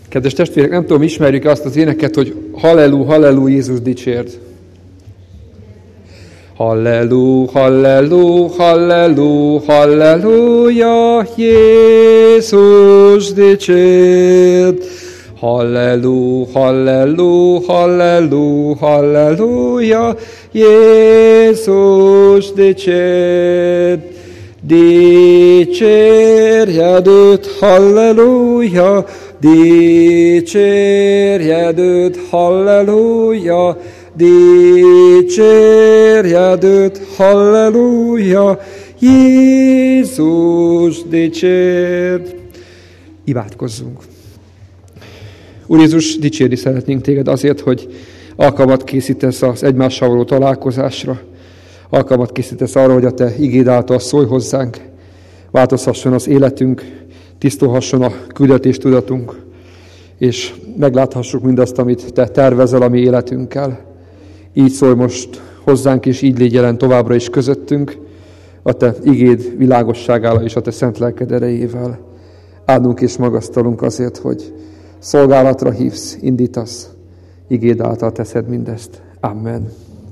Kedves testvérek, nem tudom, ismerjük-e azt az éneket, hogy Hallelú, hallelú, Jézus dicsérd. Hallelú, hallelú, hallelú, halleluja, Jézus dicsérd. Hallelú, hallelú, hallelú, halleluja, Jézus dicsérd. Dicsérjed őt, halleluja, dicsérjed őt, halleluja, dicsérjed őt, halleluja, Jézus dicsérd. Imádkozzunk. Úr Jézus, dicsérni szeretnénk téged azért, hogy alkalmat készítesz az egymással való találkozásra, alkalmat készítesz arra, hogy a te igéd által szólj hozzánk, változhasson az életünk, tisztulhasson a küldetéstudatunk, és megláthassuk mindazt, amit te tervezel a mi életünkkel. Így szólj most hozzánk, és így légy jelen továbbra is közöttünk, a te igéd világosságával és a te szent lelked erejével. Áldunk és magasztalunk azért, hogy szolgálatra hívsz, indítasz, igéd által teszed mindezt. Amen.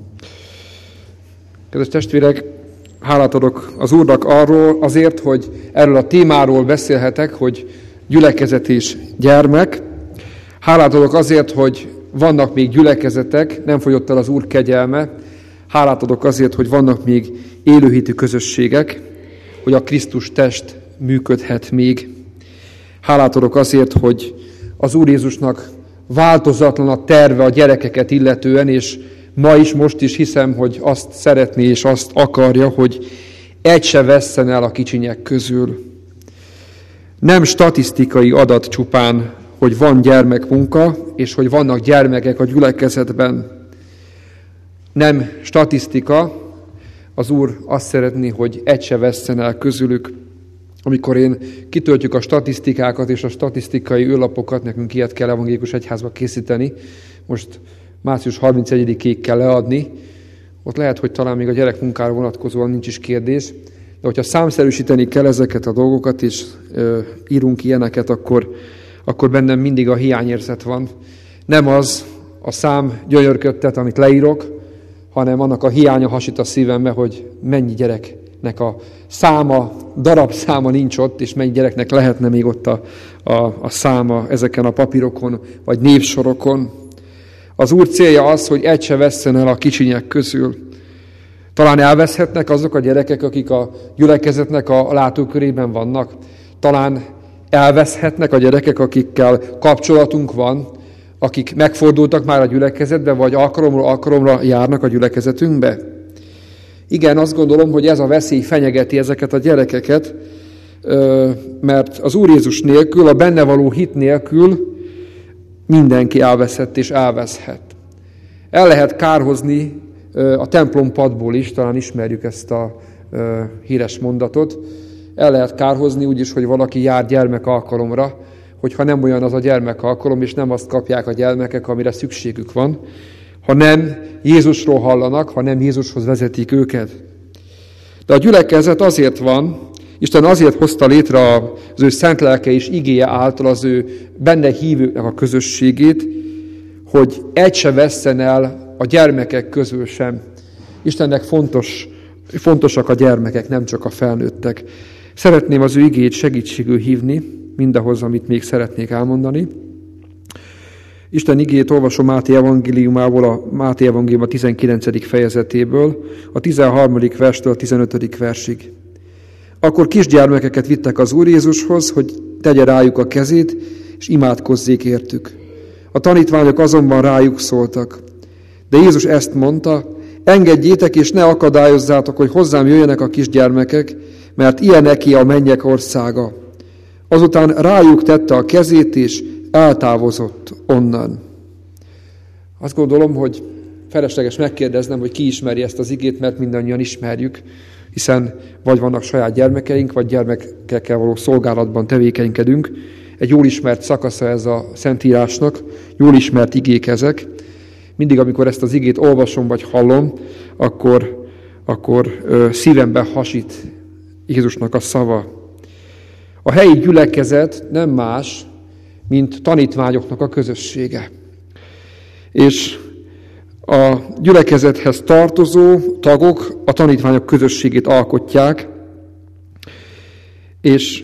Kedves testvérek, hálát adok az Úrnak azért, hogy erről a témáról beszélhetek, hogy gyülekezet és gyermek. Hálát adok azért, hogy vannak még gyülekezetek, nem fogyott el az Úr kegyelme. Hálát adok azért, hogy vannak még élőhitű közösségek, hogy a Krisztus test működhet még. Hálát adok azért, hogy az Úr Jézusnak változatlan a terve a gyerekeket illetően, és ma is, most is hiszem, hogy azt szeretné és azt akarja, hogy egy se vesszen el a kicsinyek közül. Nem statisztikai adat csupán, hogy van gyermekmunka, és hogy vannak gyermekek a gyülekezetben. Nem statisztika, az Úr azt szeretné, hogy egy se vesszen el közülük. Amikor kitöltjük a statisztikákat és a statisztikai űrlapokat, nekünk ilyet kell evangélikus egyházba készíteni, most március 31-ig kell leadni, ott lehet, hogy talán még a gyerekmunkára vonatkozóan nincs is kérdés, de hogyha számszerűsíteni kell ezeket a dolgokat, és írunk ilyeneket, akkor bennem mindig a hiányérzet van. Nem az a szám gyönyörködtet, amit leírok, hanem annak a hiánya hasít a szívembe, hogy mennyi gyereknek a száma, darabszáma nincs ott, és mennyi gyereknek lehetne még ott a száma ezeken a papírokon, vagy névsorokon. Az Úr célja az, hogy egy se vesszen el a kicsinyek közül. Talán elveszhetnek azok a gyerekek, akik a gyülekezetnek a látókörében vannak. Talán elveszhetnek a gyerekek, akikkel kapcsolatunk van, akik megfordultak már a gyülekezetbe, vagy alkalomra járnak a gyülekezetünkbe. Igen, azt gondolom, hogy ez a veszély fenyegeti ezeket a gyerekeket, mert az Úr Jézus nélkül, a benne való hit nélkül mindenki elveszett és elveszhet. El lehet kárhozni a templompadból is, talán ismerjük ezt a híres mondatot, el lehet kárhozni úgy is, hogy valaki jár gyermekalkalomra, hogyha nem olyan az a gyermekalkalom, és nem azt kapják a gyermekek, amire szükségük van, ha nem Jézusról hallanak, ha nem Jézushoz vezetik őket. De a gyülekezet azért van, Isten azért hozta létre az ő szent lelke és igéje által az ő benne hívőknek a közösségét, hogy egy se vesszen el a gyermekek közül sem. Istennek fontosak a gyermekek, nem csak a felnőttek. Szeretném az ő igéjét segítségül hívni mindahhoz, amit még szeretnék elmondani. Isten igéjét olvasom Máté evangéliumából, a Máté evangélium a 19. fejezetéből, a 13. verstől a 15. versig. Akkor kisgyermekeket vittek az Úr Jézushoz, hogy tegye rájuk a kezét, és imádkozzék értük. A tanítványok azonban rájuk szóltak. De Jézus ezt mondta, engedjétek és ne akadályozzátok, hogy hozzám jöjjenek a kisgyermekek, mert ilyeneké a mennyek országa. Azután rájuk tette a kezét, és eltávozott onnan. Azt gondolom, hogy felesleges megkérdeznem, hogy ki ismeri ezt az igét, mert mindannyian ismerjük, hiszen vagy vannak saját gyermekeink, vagy gyermekekkel való szolgálatban tevékenykedünk. Egy jól ismert szakasza ez a Szentírásnak, jól ismert igék ezek. Mindig, amikor ezt az igét olvasom, vagy hallom, akkor szívembe hasít Jézusnak a szava. A helyi gyülekezet nem más, mint tanítványoknak a közössége. És a gyülekezethez tartozó tagok a tanítványok közösségét alkotják, és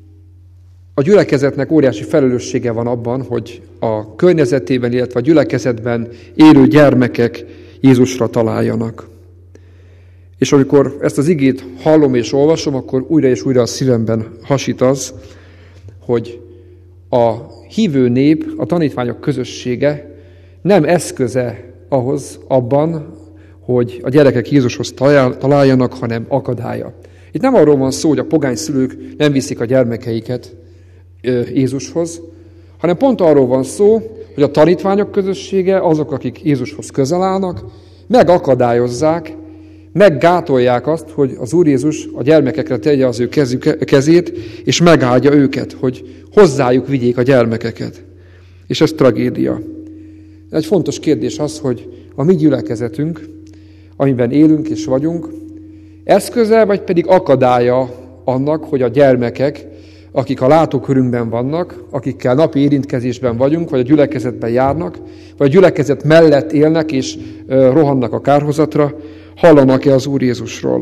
a gyülekezetnek óriási felelőssége van abban, hogy a környezetében, illetve a gyülekezetben élő gyermekek Jézusra találjanak. És amikor ezt az igét hallom és olvasom, akkor újra és újra a szívemben hasít az, hogy a hívő nép, a tanítványok közössége nem eszköze ahhoz abban, hogy a gyerekek Jézushoz találjanak, hanem akadálya. Itt nem arról van szó, hogy a pogány szülők nem viszik a gyermekeiket Jézushoz, hanem pont arról van szó, hogy a tanítványok közössége, azok, akik Jézushoz közel állnak, megakadályozzák, meggátolják azt, hogy az Úr Jézus a gyermekekre tegye az ő kezét, és megáldja őket, hogy hozzájuk vigyék a gyermekeket. És ez tragédia. Egy fontos kérdés az, hogy a mi gyülekezetünk, amiben élünk és vagyunk, eszköze, vagy pedig akadálya annak, hogy a gyermekek, akik a látókörünkben vannak, akikkel napi érintkezésben vagyunk, vagy a gyülekezetben járnak, vagy a gyülekezet mellett élnek és rohannak a kárhozatra, hallanak-e az Úr Jézusról?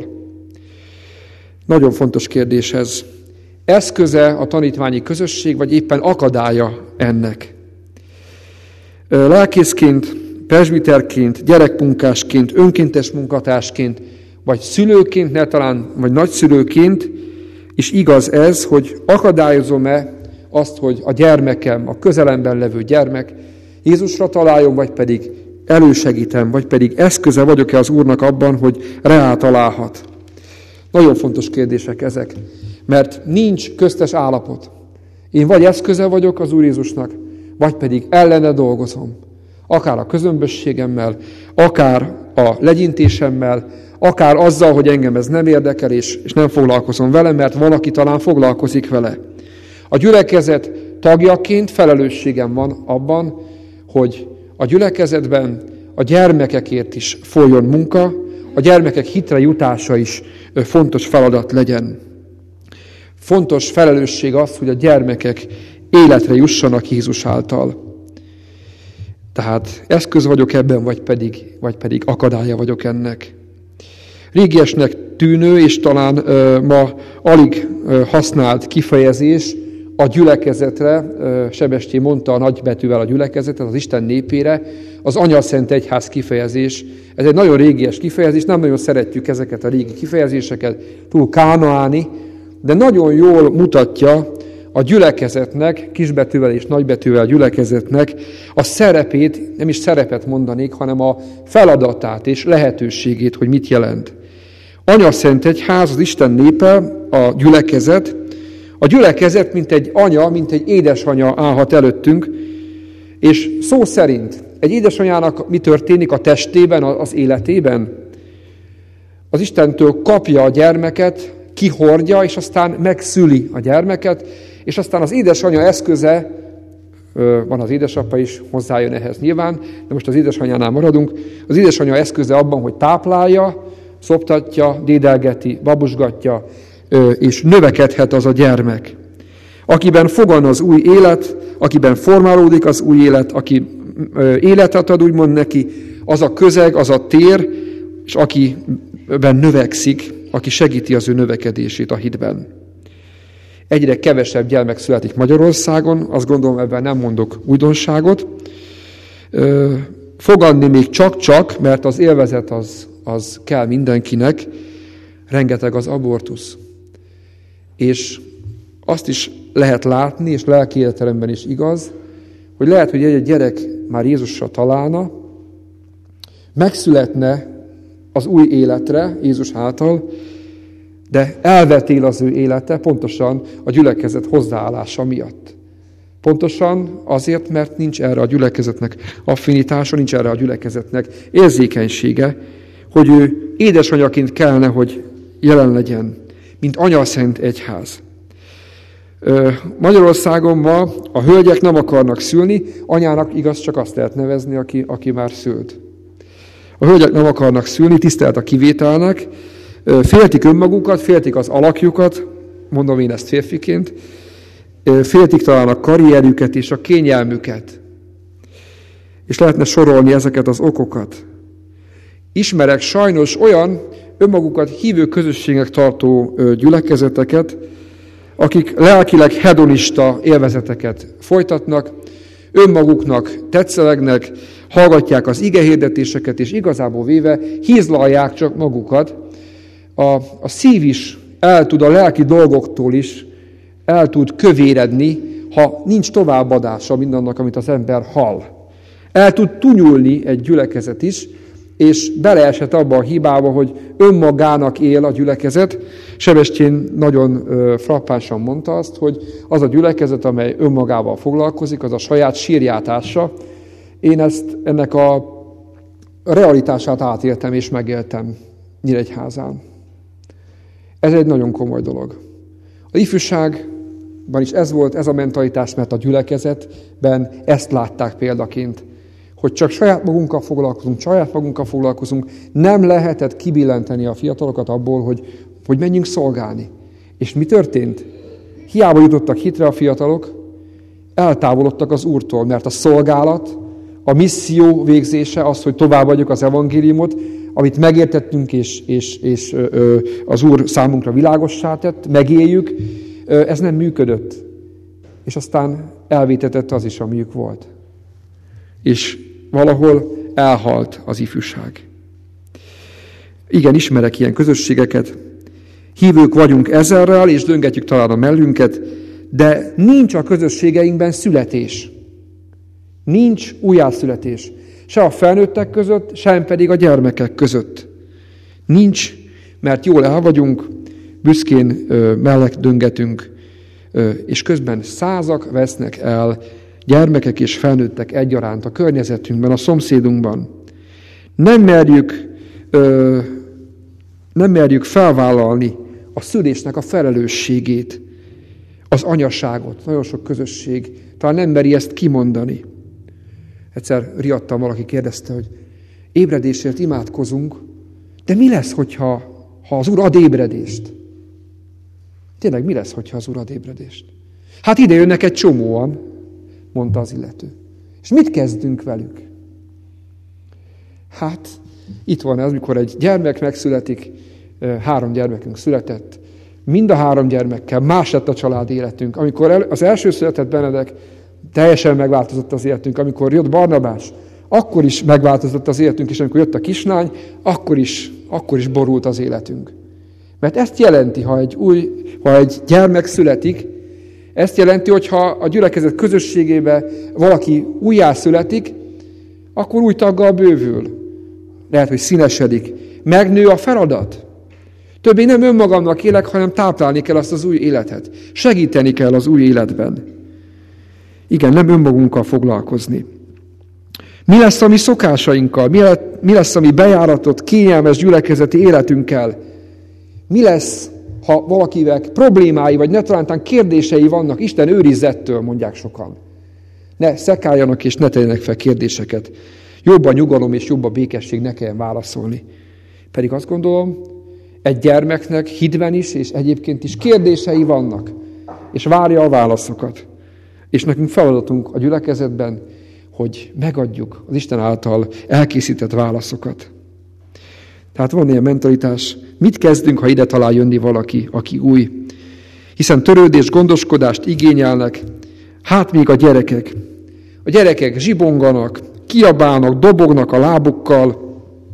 Nagyon fontos kérdés ez. Eszköze a tanítványi közösség, vagy éppen akadálya ennek? Lelkészként, presbiterként, gyerekmunkásként, önkéntes munkatársként, vagy szülőként, ne talán, vagy nagyszülőként is igaz ez, hogy akadályozom-e azt, hogy a gyermekem, a közelemben levő gyermek Jézusra találjon, vagy pedig elősegítem, vagy pedig eszköze vagyok-e az Úrnak abban, hogy találhat. Nagyon fontos kérdések ezek, mert nincs köztes állapot. Én vagy eszköze vagyok az Úr Jézusnak, vagy pedig ellene dolgozom. Akár a közömbösségemmel, akár a legyintésemmel, akár azzal, hogy engem ez nem érdekel, és nem foglalkozom vele, mert valaki talán foglalkozik vele. A gyülekezet tagjaként felelősségem van abban, hogy a gyülekezetben a gyermekekért is folyjon munka, a gyermekek hitre jutása is fontos feladat legyen. Fontos felelősség az, hogy a gyermekek életre jussanak Jézus által. Tehát eszköz vagyok ebben, vagy pedig akadálya vagyok ennek. Régiesnek tűnő, és talán ma alig használt kifejezés a gyülekezetre, Sebestyén mondta a nagybetűvel a gyülekezetet, az Isten népére, az Anyaszent Egyház kifejezés. Ez egy nagyon régies kifejezés, nem nagyon szeretjük ezeket a régi kifejezéseket, túl kánaáni, de nagyon jól mutatja a gyülekezetnek, kisbetűvel és nagybetűvel a gyülekezetnek a szerepét, nem is szerepet mondanék, hanem a feladatát és lehetőségét, hogy mit jelent. Anyaszent Egyház, az Isten népe, a gyülekezet, mint egy anya, mint egy édesanya állhat előttünk, és szó szerint egy édesanyának mi történik a testében, az életében? Az Istentől kapja a gyermeket, kihordja, és aztán megszüli a gyermeket, és aztán az édesanya eszköze, van az édesapa is, hozzájön ehhez nyilván, de most az édesanyánál maradunk, az édesanya eszköze abban, hogy táplálja, szoptatja, dédelgeti, babusgatja, és növekedhet az a gyermek. Akiben fogan az új élet, akiben formálódik az új élet, aki életet ad úgymond neki, az a közeg, az a tér, és akiben növekszik, aki segíti az ő növekedését a hitben. Egyre kevesebb gyermek születik Magyarországon, azt gondolom, ebben nem mondok újdonságot. Fogadni még csak-csak, mert az élvezet az kell mindenkinek, rengeteg az abortusz. És azt is lehet látni, és lelki életelemben is igaz, hogy lehet, hogy egy gyerek már Jézusra találna, megszületne az új életre Jézus által, de elvetél az ő élete pontosan a gyülekezet hozzáállása miatt. Pontosan azért, mert nincs erre a gyülekezetnek affinitása, nincs erre a gyülekezetnek érzékenysége, hogy ő édesanyaként kellene, hogy jelen legyen, mint Anyaszent Egyház. Magyarországon ma a hölgyek nem akarnak szülni, anyának igaz csak azt lehet nevezni, aki már szült. A hölgyek nem akarnak szülni, tisztelt a kivételnek, féltik önmagukat, féltik az alakjukat, mondom én ezt férfiként, féltik talán a karrierjüket és a kényelmüket. És lehetne sorolni ezeket az okokat. Ismerek sajnos olyan önmagukat hívő közösségnek tartó gyülekezeteket, akik lelkileg hedonista élvezeteket folytatnak, önmaguknak tetszelegnek, hallgatják az igehirdetéseket, és igazából véve hízlalják csak magukat. A szív is el tud a lelki dolgoktól is el tud kövéredni, ha nincs továbbadása mindannak, amit az ember hall. El tud tunyulni egy gyülekezet is, és beleesett abba a hibába, hogy önmagának él a gyülekezet. Sebestyén nagyon frappánsan mondta azt, hogy az a gyülekezet, amely önmagával foglalkozik, az a saját sírjátása. Én ennek a realitását átéltem és megéltem Nyíregyházán. Ez egy nagyon komoly dolog. Az ifjúságban is ez volt, ez a mentalitás, mert a gyülekezetben ezt látták példaként, hogy csak saját magunkkal foglalkozunk, nem lehetett kibillenteni a fiatalokat abból, hogy menjünk szolgálni. És mi történt? Hiába jutottak hitre a fiatalok, eltávolodtak az Úrtól, mert a szolgálat, a misszió végzése az, hogy továbbadjuk az evangéliumot, amit megértettünk és az Úr számunkra világossá tett, megéljük, ez nem működött. És aztán elvétetett az is, amiük volt. És valahol elhalt az ifjúság. Igen, ismerek ilyen közösségeket, hívők vagyunk ezerrel, és döngetjük talán a mellünket, de nincs a közösségeinkben születés. Nincs újjászületés. Se a felnőttek között, sem pedig a gyermekek között. Nincs, mert jól el vagyunk, büszkén mellett döngetünk, és közben százak vesznek el, gyermekek és felnőttek egyaránt a környezetünkben, a szomszédunkban. Nem merjük felvállalni a szülésnek a felelősségét, az anyaságot. Nagyon sok közösség talán nem meri ezt kimondani. Egyszer riadtam, valaki kérdezte, hogy ébredésért imádkozunk, de mi lesz, ha az Úr ad ébredést? Tényleg mi lesz, ha az Úr ad ébredést? Hát ide jönnek egy csomóan, mondta az illető. És mit kezdünk velük? Hát, itt van ez, mikor egy gyermek megszületik, 3 gyermekünk született, mind a 3 gyermekkel más lett a család életünk. Amikor az első született Benedek, teljesen megváltozott az életünk. Amikor jött Barnabás, akkor is megváltozott az életünk, és amikor jött a kislány, akkor is borult az életünk. Mert ezt jelenti, ha egy gyermek születik, ezt jelenti, hogy ha a gyülekezet közösségébe valaki újjászületik, akkor új taggal bővül. Lehet, hogy színesedik. Megnő a feladat. Többé nem önmagamnak élek, hanem táplálni kell azt az új életet. Segíteni kell az új életben. Igen, nem önmagunkkal foglalkozni. Mi lesz a mi szokásainkkal? Mi lesz a mi bejáratott, kényelmes gyülekezeti életünkkel? Mi lesz, ha valakivel problémái, vagy netalántán kérdései vannak? Isten őrizzettől, mondják sokan. Ne szekáljanak és ne tegyenek fel kérdéseket. Jobb a nyugalom és jobb a békesség, ne kelljen válaszolni. Pedig azt gondolom, egy gyermeknek hitben is, és egyébként is kérdései vannak, és várja a válaszokat. És nekünk feladatunk a gyülekezetben, hogy megadjuk az Isten által elkészített válaszokat. Tehát van ilyen mentalitás, mit kezdünk, ha ide talál jönni valaki, aki új? Hiszen törődés, gondoskodást igényelnek, hát még a gyerekek. A gyerekek zsibonganak, kiabálnak, dobognak a lábukkal.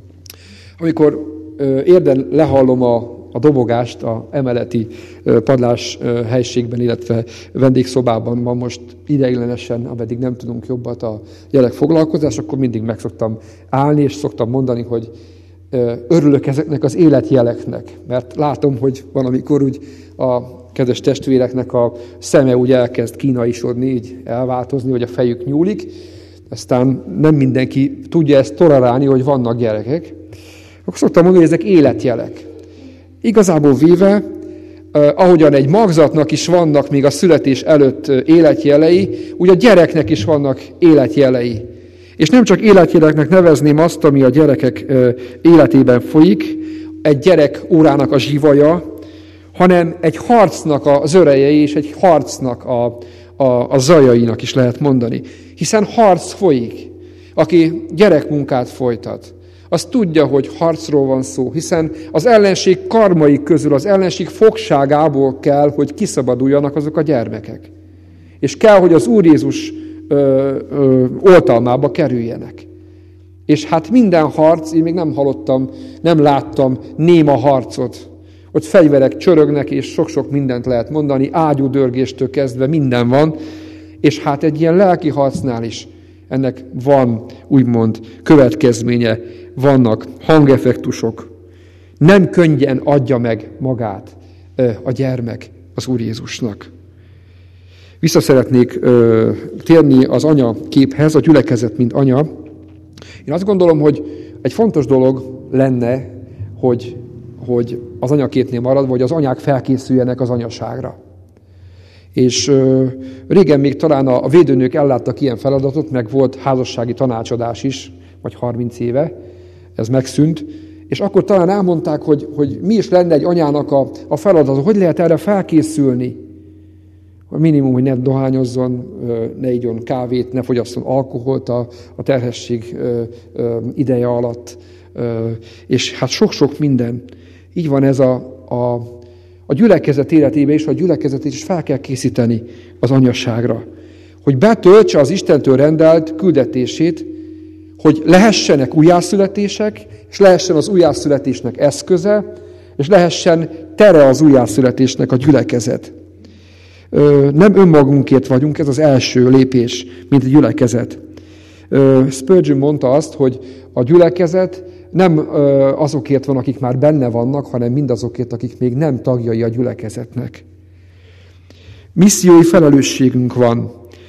Amikor érden lehallom a dobogást a emeleti padlás helységben, illetve vendégszobában van most ideiglenesen, ameddig nem tudunk jobbat a gyerek foglalkozás, akkor mindig meg szoktam állni, és szoktam mondani, hogy örülök ezeknek az életjeleknek, mert látom, hogy valamikor úgy a kedves testvéreknek a szeme úgy elkezd kínaisodni, így elváltozni, hogy a fejük nyúlik, aztán nem mindenki tudja ezt tolerálni, hogy vannak gyerekek. Akkor szoktam mondani, hogy ezek életjelek. Igazából véve, ahogyan egy magzatnak is vannak még a születés előtt életjelei, úgy a gyereknek is vannak életjelei. És nem csak életjeleknek nevezném azt, ami a gyerekek életében folyik, egy gyerek órának a zsivaja, hanem egy harcnak az örejei és egy harcnak a zajainak is lehet mondani. Hiszen harc folyik. Aki gyerekmunkát folytat, az tudja, hogy harcról van szó, hiszen az ellenség karmai közül, az ellenség fogságából kell, hogy kiszabaduljanak azok a gyermekek. És kell, hogy az Úr Jézus oltalmába kerüljenek. És hát minden harc, én még nem hallottam, nem láttam néma harcot. Ott fegyverek csörögnek, és sok-sok mindent lehet mondani, ágyúdörgéstől kezdve minden van, és hát egy ilyen lelki harcnál is ennek van, úgymond, következménye, vannak hangeffektusok. Nem könnyen adja meg magát a gyermek az Úr Jézusnak. Vissza szeretnék térni az anya képhez, a gyülekezet, mint anya. Én azt gondolom, hogy egy fontos dolog lenne, hogy az anyaképnél maradva, hogy az anyák felkészüljenek az anyaságra. És régen még talán a védőnők elláttak ilyen feladatot, meg volt házassági tanácsadás is, vagy 30 éve, ez megszűnt, és akkor talán elmondták, hogy mi is lenne egy anyának a feladata, hogy lehet erre felkészülni. A minimum, hogy ne dohányozzon, ne igyon kávét, ne fogyasszon alkoholt a terhesség ideje alatt, és hát sok-sok minden. Így van ez a gyülekezet életébe is, a gyülekezetét is fel kell készíteni az anyaságra. Hogy betöltse az Istentől rendelt küldetését, hogy lehessenek újjászületések, és lehessen az újjászületésnek eszköze, és lehessen tere az újjászületésnek a gyülekezet. Nem önmagunkért vagyunk, ez az első lépés, mint a gyülekezet. Spurgeon mondta azt, hogy a gyülekezet nem azokért van, akik már benne vannak, hanem mindazokért, akik még nem tagjai a gyülekezetnek. Missziói felelősségünk van.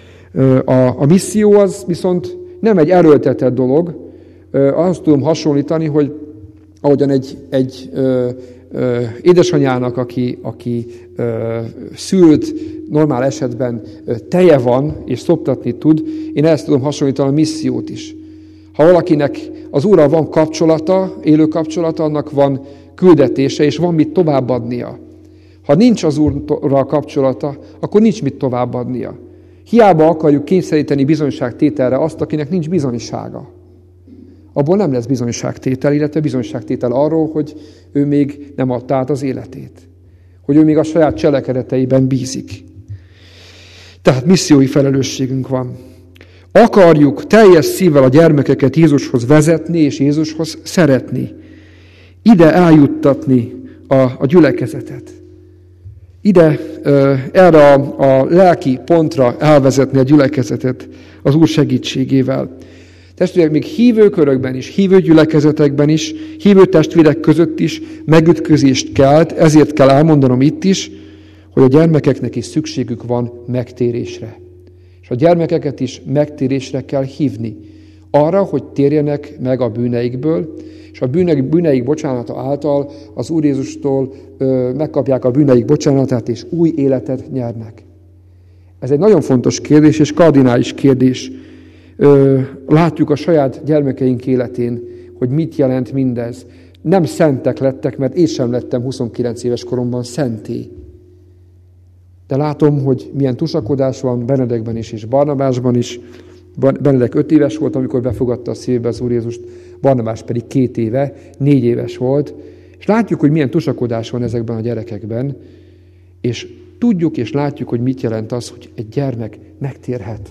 A misszió az viszont nem egy erőltetett dolog. Azt tudom hasonlítani, hogy ahogyan egy édesanyának, aki szült, normál esetben teje van, és szoptatni tud, én ezt tudom hasonlítani a missziót is. Ha valakinek az Úrral van kapcsolata, élő kapcsolata, annak van küldetése, és van mit továbbadnia. Ha nincs az Úrral kapcsolata, akkor nincs mit továbbadnia. Hiába akarjuk kényszeríteni bizonyságtételre azt, akinek nincs bizonysága. Abból nem lesz bizonyságtétel, illetve bizonyságtétel arról, hogy ő még nem adta át az életét. Hogy ő még a saját cselekedeteiben bízik. Tehát missziói felelősségünk van. Akarjuk teljes szívvel a gyermekeket Jézushoz vezetni, és Jézushoz szeretni. Ide eljuttatni a gyülekezetet. Ide, erre a lelki pontra elvezetni a gyülekezetet az Úr segítségével. Testvérek, még hívő körökben is, hívő gyülekezetekben is, hívő testvérek között is megütközést kelt, ezért kell elmondanom itt is, hogy a gyermekeknek is szükségük van megtérésre. És a gyermekeket is megtérésre kell hívni. Arra, hogy térjenek meg a bűneikből, és a bűneik bocsánata által az Úr Jézustól megkapják a bűneik bocsánatát, és új életet nyernek. Ez egy nagyon fontos kérdés, és kardinális kérdés. Látjuk a saját gyermekeink életén, hogy mit jelent mindez. Nem szentek lettek, mert én sem lettem 29 éves koromban szenté. De látom, hogy milyen tusakodás van Benedekben is, és Barnabásban is. Benedek 5 éves volt, amikor befogadta a szívébe az Úr Jézust, Barnabás pedig 2 éve, 4 éves volt. És látjuk, hogy milyen tusakodás van ezekben a gyerekekben, és tudjuk és látjuk, hogy mit jelent az, hogy egy gyermek megtérhet.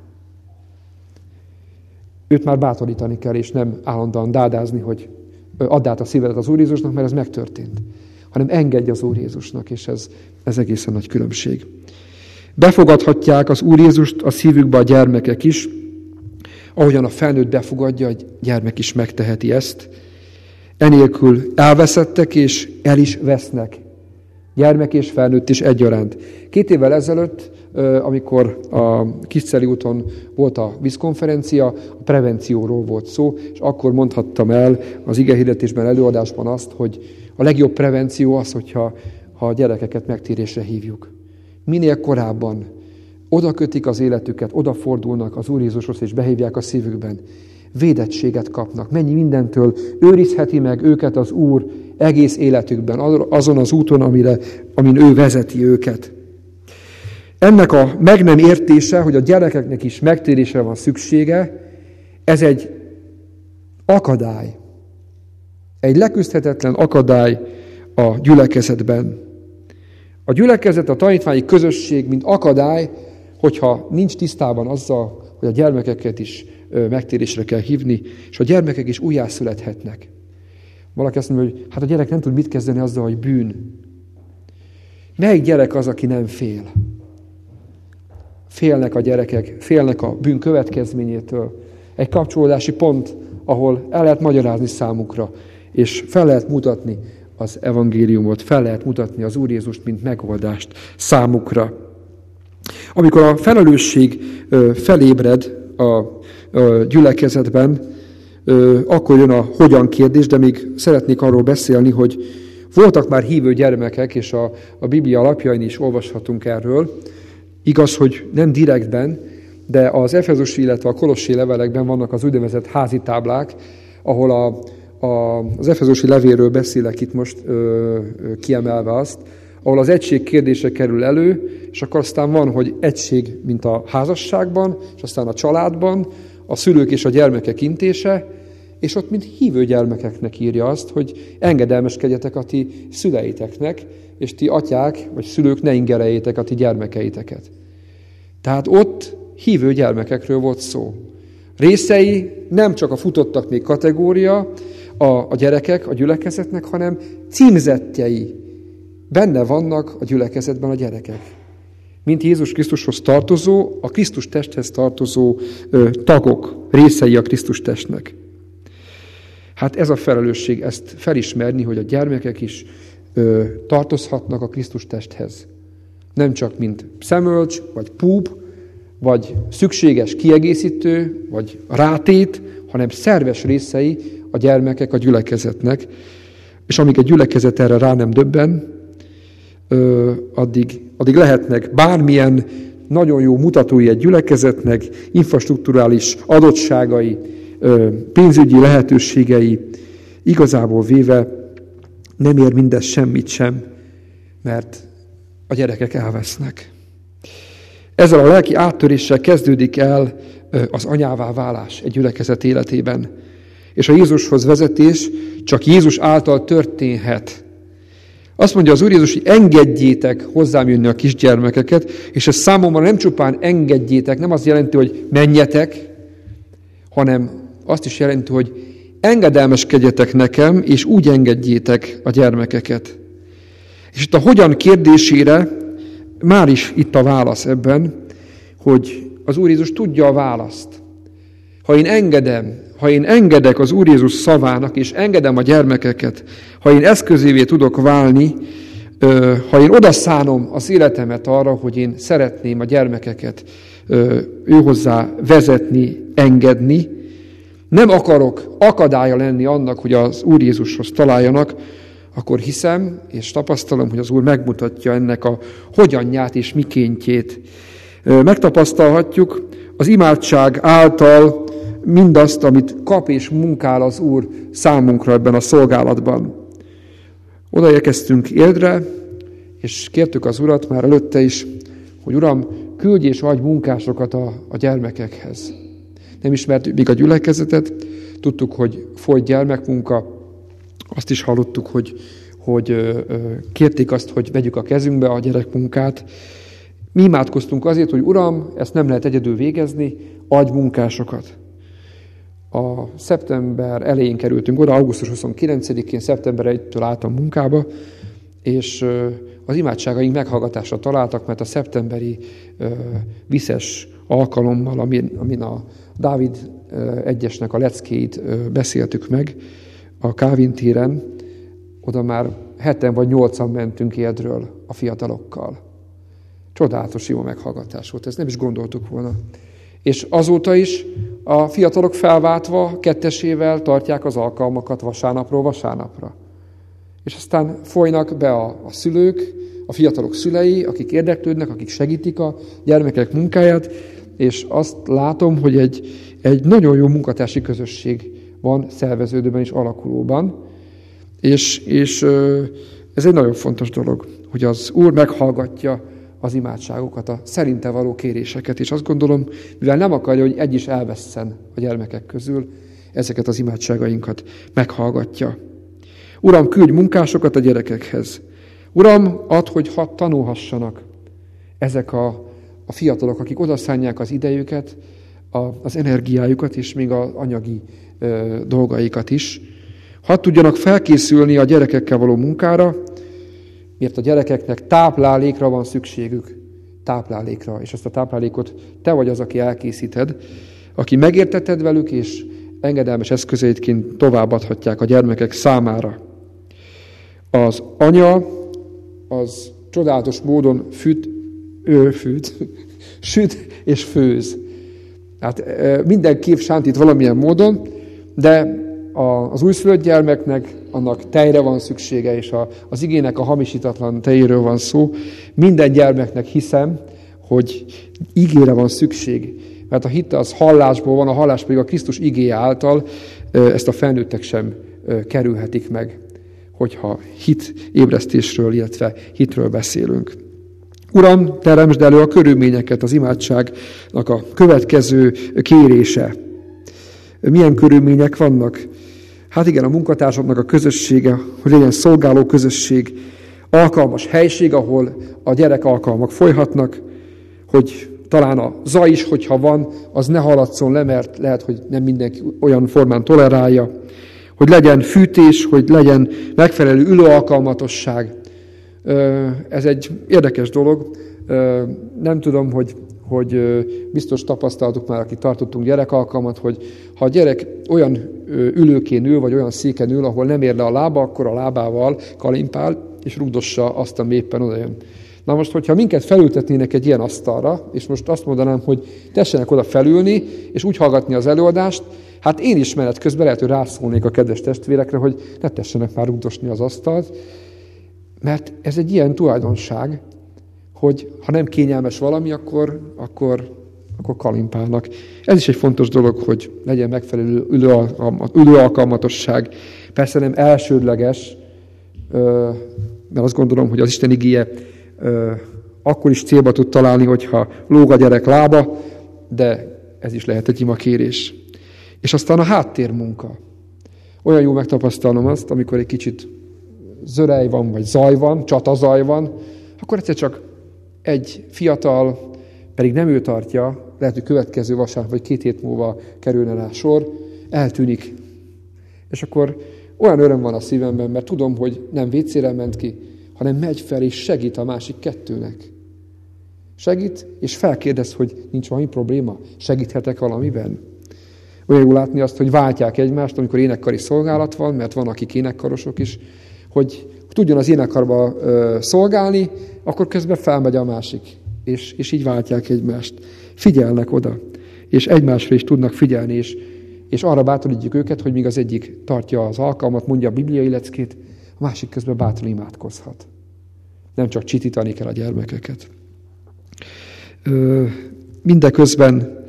Őt már bátorítani kell, és nem állandóan dádázni, hogy add át a szívedet az Úr Jézusnak, mert ez megtörtént. Hanem engedj az Úr Jézusnak, és ez egészen nagy különbség. Befogadhatják az Úr Jézust a szívükbe a gyermekek is, ahogyan a felnőtt befogadja, a gyermek is megteheti ezt. Enélkül elveszettek, és el is vesznek. Gyermek és felnőtt is egyaránt. 2 évvel ezelőtt, amikor a Kisceli úton volt a vízkonferencia, a prevencióról volt szó, és akkor mondhattam el az igehirdetésben, előadásban azt, hogy a legjobb prevenció az, hogyha a gyerekeket megtérésre hívjuk. Minél korábban oda kötik az életüket, odafordulnak az Úr Jézushoz, és behívják a szívükben. védettséget kapnak, mennyi mindentől őrizheti meg őket az Úr egész életükben, azon az úton, amin ő vezeti őket. Ennek a meg nem értése, hogy a gyerekeknek is megtérésre van szüksége, ez egy akadály. Egy leküzdhetetlen akadály a gyülekezetben. A gyülekezet, a tanítványi közösség, mint akadály, hogyha nincs tisztában azzal, hogy a gyermekeket is megtérésre kell hívni, és a gyermekek is újjászülethetnek. Valaki azt mondja, hogy hát a gyerek nem tud mit kezdeni azzal, hogy bűn. Melyik gyerek az, aki nem fél? Félnek a gyerekek, félnek a bűn következményétől. Egy kapcsolódási pont, ahol el lehet magyarázni számukra, és fel lehet mutatni az evangéliumot, fel lehet mutatni az Úr Jézust, mint megoldást számukra. Amikor a felelősség felébred a gyülekezetben, akkor jön a hogyan kérdés, de még szeretnék arról beszélni, hogy voltak már hívő gyermekek, és a Biblia lapjain is olvashatunk erről. Igaz, hogy nem direktben, de az efezusi, illetve a kolossi levelekben vannak az úgynevezett házi táblák, ahol az efezusi levélről beszélek itt most kiemelve azt, ahol az egység kérdése kerül elő, és akkor aztán van, hogy egység, mint a házasságban, és aztán a családban, a szülők és a gyermekek intése, és ott mint hívő gyermekeknek írja azt, hogy engedelmeskedjetek a ti szüleiteknek, és ti atyák vagy szülők ne ingereljétek a ti gyermekeiteket. Tehát ott hívő gyermekekről volt szó. Részei nem csak a futottak még kategória a gyerekek a gyülekezetnek, hanem címzettjei. Benne vannak a gyülekezetben a gyerekek. Mint Jézus Krisztushoz tartozó, a Krisztus testhez tartozó tagok, részei a Krisztus testnek. Hát ez a felelősség, ezt felismerni, hogy a gyermekek is tartozhatnak a Krisztus testhez. Nem csak mint szemölcs, vagy púp, vagy szükséges kiegészítő, vagy rátét, hanem szerves részei a gyermekek a gyülekezetnek. És amíg a gyülekezet erre rá nem döbben, addig lehetnek bármilyen nagyon jó mutatói egy gyülekezetnek, infrastrukturális adottságai, pénzügyi lehetőségei, igazából véve nem ér mindez semmit sem, mert a gyerekek elvesznek. Ezzel a lelki áttöréssel kezdődik el az anyává válás egy gyülekezet életében. És a Jézushoz vezetés csak Jézus által történhet. Azt mondja az Úr Jézus, hogy engedjétek hozzám jönni a kisgyermekeket, és ez számomra nem csupán engedjétek, nem azt jelenti, hogy menjetek, hanem azt is jelenti, hogy engedelmeskedjetek nekem, és úgy engedjétek a gyermekeket. És itt a hogyan kérdésére már is itt a válasz ebben, hogy az Úr Jézus tudja a választ. Ha én engedek az Úr Jézus szavának, és engedem a gyermekeket, ha én eszközévé tudok válni, ha én odaszánom az életemet arra, hogy én szeretném a gyermekeket őhozzá vezetni, engedni, nem akarok akadálya lenni annak, hogy az Úr Jézushoz találjanak, akkor hiszem és tapasztalom, hogy az Úr megmutatja ennek a hogyanját és mikéntjét. Megtapasztalhatjuk az imádság által mindazt, amit kap és munkál az Úr számunkra ebben a szolgálatban. Odaérkeztünk Érdre, és kértük az Urat már előtte is, hogy Uram, küldj és adj munkásokat a gyermekekhez. Nem ismertük még a gyülekezetet, tudtuk, hogy folyt gyermekmunka, azt is hallottuk, hogy kérték azt, hogy vegyük a kezünkbe a gyerekmunkát. Mi imádkoztunk azért, hogy Uram, ezt nem lehet egyedül végezni, adj munkásokat. A szeptember elején kerültünk oda, augusztus 29-én, szeptember 1-től álltam munkába, és az imádságaink meghallgatásra találtak, mert a szeptemberi viszes alkalommal, amin a Dávid egyesnek a leckéit beszéltük meg a Kávin téren, oda már 7 vagy 8-an mentünk Érdről a fiatalokkal. Csodálatos jó meghallgatás volt, ezt nem is gondoltuk volna. És azóta is a fiatalok felváltva, kettesével tartják az alkalmakat vasárnapról vasárnapra. És aztán folynak be a szülők, a fiatalok szülei, akik érdeklődnek, akik segítik a gyermekek munkáját, és azt látom, hogy egy nagyon jó munkatársi közösség van szerveződőben és alakulóban, és ez egy nagyon fontos dolog, hogy az Úr meghallgatja az imádságokat, a szerinte való kéréseket, és azt gondolom, mivel nem akarja, hogy egy is elvesszen a gyermekek közül, ezeket az imádságainkat meghallgatja. Uram, küldj munkásokat a gyerekekhez. Uram, add, hogy tanulhassanak ezek a fiatalok, akik odaszánják az idejüket, az energiájukat, és még az anyagi dolgaikat is. Hadd tudjanak felkészülni a gyerekekkel való munkára, mert a gyerekeknek táplálékra van szükségük. Táplálékra. És ezt a táplálékot te vagy az, aki elkészíted, aki megérteted velük, és engedelmes eszközeidként továbbadhatják a gyermekek számára. Az anya az csodálatos módon süt és főz. Hát mindenképp sántít valamilyen módon, de az újszülött gyermeknek annak tejre van szüksége, és az igének a hamisítatlan tejéről van szó. Minden gyermeknek hiszem, hogy igére van szükség. Mert a hit az hallásból van, a hallás pedig a Krisztus igéje által, ezt a felnőttek sem kerülhetik meg, hogyha hitébresztésről, illetve hitről beszélünk. Uram, teremtsd elő a körülményeket, az imádságnak a következő kérése. Milyen körülmények vannak? Hát igen, a munkatársaknak a közössége, hogy legyen szolgáló közösség, alkalmas helység, ahol a gyerek alkalmak folyhatnak, hogy talán a zaj is, hogyha van, az ne haladszon le, mert lehet, hogy nem mindenki olyan formán tolerálja, hogy legyen fűtés, hogy legyen megfelelő ülőalkalmatosság. Ez egy érdekes dolog. Nem tudom, hogy biztos tapasztaltuk már, akik tartottunk gyerekalkalmat, hogy ha a gyerek olyan ülőkén ül, vagy olyan széken ül, ahol nem ér le a lába, akkor a lábával kalimpál, és rugdossa azt, ami éppen odajön. Na most, hogyha minket felültetnének egy ilyen asztalra, és most azt mondanám, hogy tessenek oda felülni, és úgy hallgatni az előadást, hát én is menet közben lehet, hogy rászólnék a kedves testvérekre, hogy ne tessenek már rugdosni az asztalt, mert ez egy ilyen tulajdonság, hogy ha nem kényelmes valami, akkor kalimpálnak. Ez is egy fontos dolog, hogy legyen megfelelő ülőalkalmatosság. Persze nem elsődleges, mert azt gondolom, hogy az Isten igéje akkor is célba tud találni, hogyha lóg a gyerek lába, de ez is lehet egy imakérés. És aztán a háttérmunka. Olyan jó megtapasztalnom azt, amikor egy kicsit zörej van, vagy zaj van, csatazaj van, akkor egyszer csak egy fiatal, pedig nem ő tartja, lehet, hogy következő vasárnap, vagy 2 hét múlva kerülne rá sor, eltűnik. És akkor olyan öröm van a szívemben, mert tudom, hogy nem vécére ment ki, hanem megy fel és segít a másik kettőnek. Segít, és felkérdez, hogy nincs valami probléma, segíthetek valamiben. Olyan jó látni azt, hogy váltják egymást, amikor énekkari szolgálat van, mert van, akik énekkarosok is, hogy tudjon az énekkarba szolgálni, akkor közben felmegy a másik, és így váltják egymást. Figyelnek oda, és egymásra is tudnak figyelni, és arra bátorítjuk őket, hogy míg az egyik tartja az alkalmat, mondja a bibliai leckét, a másik közben bátran imádkozhat. Nem csak csitítani kell a gyermekeket. Mindeközben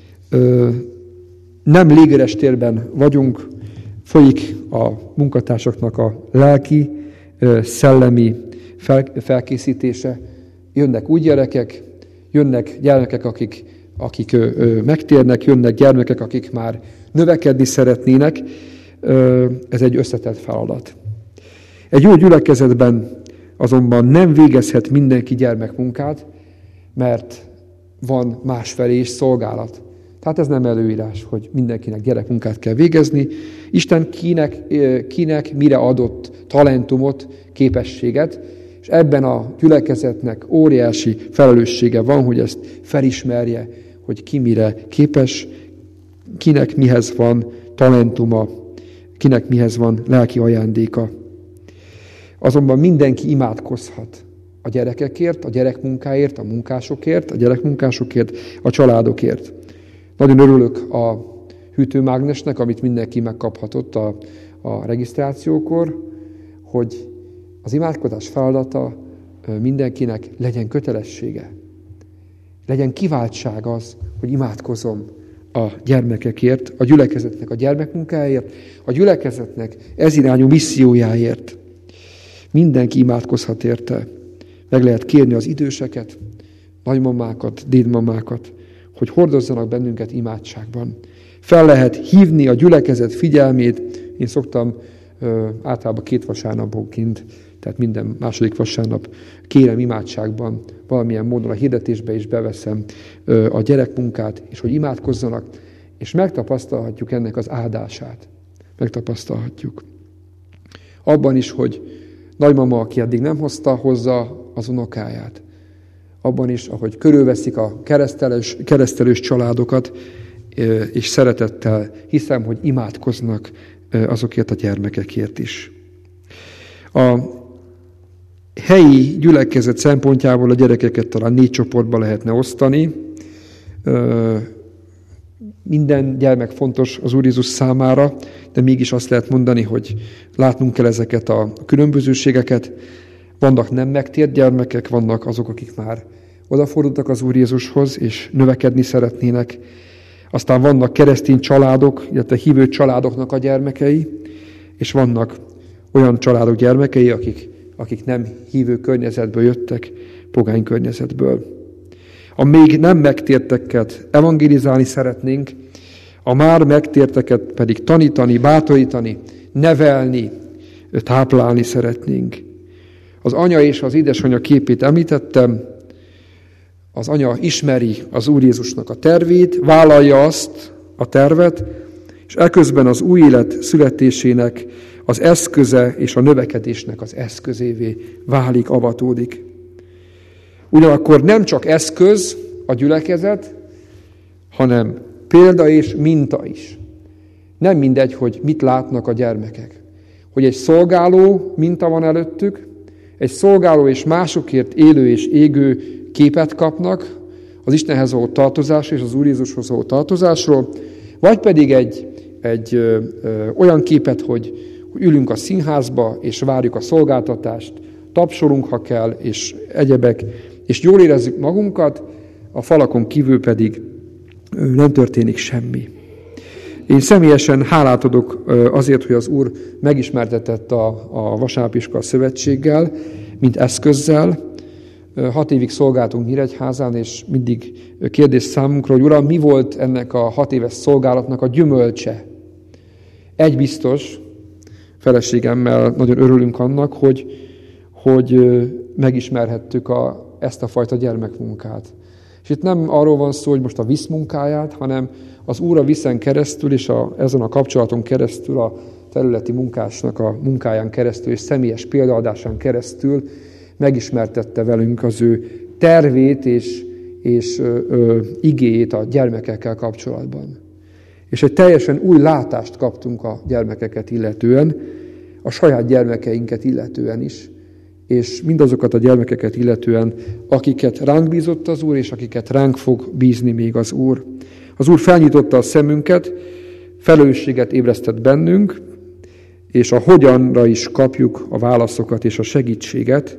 nem légüres térben vagyunk, folyik a munkatársaknak a lelki, szellemi felkészítése. Jönnek új gyerekek, jönnek gyermekek, akik megtérnek, jönnek gyermekek, akik már növekedni szeretnének. Ez egy összetett feladat. Egy jó gyülekezetben azonban nem végezhet mindenki gyermekmunkát, mert van másfelé is szolgálat. Tehát ez nem előírás, hogy mindenkinek gyerekmunkát kell végezni. Isten kinek mire adott talentumot, képességet, és ebben a gyülekezetnek óriási felelőssége van, hogy ezt felismerje, hogy ki mire képes, kinek mihez van talentuma, kinek mihez van lelki ajándéka. Azonban mindenki imádkozhat a gyerekekért, a gyerekmunkáért, a munkásokért, a gyerekmunkásokért, a családokért. Nagyon örülök a hűtőmágnesnek, amit mindenki megkaphatott a regisztrációkor, hogy az imádkozás feladata mindenkinek legyen kötelessége. Legyen kiváltság az, hogy imádkozom a gyermekekért, a gyülekezetnek a gyermekmunkájáért, a gyülekezetnek ez irányú missziójáért. Mindenki imádkozhat érte. Meg lehet kérni az időseket, nagymamákat, dédmamákat, hogy hordozzanak bennünket imádságban. Fel lehet hívni a gyülekezet figyelmét. Én szoktam általában 2 vasárnaponként, tehát minden második vasárnap kérem imádságban, valamilyen módon a hirdetésbe is beveszem a gyerekmunkát, és hogy imádkozzanak, és megtapasztalhatjuk ennek az áldását. Megtapasztalhatjuk. Abban is, hogy nagymama, aki eddig nem hozza az unokáját. Abban is, ahogy körülveszik a keresztelős családokat, és szeretettel hiszem, hogy imádkoznak azokért a gyermekekért is. A helyi gyülekezet szempontjából a gyerekeket talán 4 csoportba lehetne osztani. Minden gyermek fontos az Úr Jézus számára, de mégis azt lehet mondani, hogy látnunk kell ezeket a különbözőségeket. Vannak nem megtért gyermekek, vannak azok, akik már odafordultak az Úr Jézushoz, és növekedni szeretnének. Aztán vannak keresztény családok, illetve hívő családoknak a gyermekei, és vannak olyan családok gyermekei, akik nem hívő környezetből jöttek, pogány környezetből. A még nem megtérteket evangélizálni szeretnénk, a már megtérteket pedig tanítani, bátorítani, nevelni, táplálni szeretnénk. Az anya és az édesanyja képét említettem, az anya ismeri az Úr Jézusnak a tervét, vállalja azt a tervet, és eközben az új élet születésének az eszköze és a növekedésnek az eszközévé válik, avatódik. Ugyanakkor nem csak eszköz a gyülekezet, hanem példa és minta is. Nem mindegy, hogy mit látnak a gyermekek. Hogy egy szolgáló minta van előttük, egy szolgáló és másokért élő és égő képet kapnak az Istenhez való tartozásról és az Úr Jézushoz való tartozásról, vagy pedig egy olyan képet, hogy ülünk a színházba, és várjuk a szolgáltatást, tapsolunk, ha kell, és egyebek, és jól érezzük magunkat, a falakon kívül pedig nem történik semmi. Én személyesen hálát adok azért, hogy az Úr megismertetett a Vasárnapiskola Szövetséggel, mint eszközzel. 6 évig szolgáltunk Nyíregyházán, és mindig kérdés számunkra, hogy Uram, mi volt ennek a 6 éves szolgálatnak a gyümölcse? Egy biztos, feleségemmel nagyon örülünk annak, hogy megismerhettük ezt a fajta gyermekmunkát. És itt nem arról van szó, hogy most a visz munkáját, hanem az Úr a viszen keresztül, és ezen a kapcsolaton keresztül, a területi munkásnak a munkáján keresztül, és személyes példaadásán keresztül megismertette velünk az ő tervét és igéjét a gyermekekkel kapcsolatban. És egy teljesen új látást kaptunk a gyermekeket illetően, a saját gyermekeinket illetően is, és mindazokat a gyermekeket illetően, akiket ránk bízott az Úr, és akiket ránk fog bízni még az Úr. Az Úr felnyitotta a szemünket, felelősséget ébresztett bennünk, és a hogyanra is kapjuk a válaszokat és a segítséget.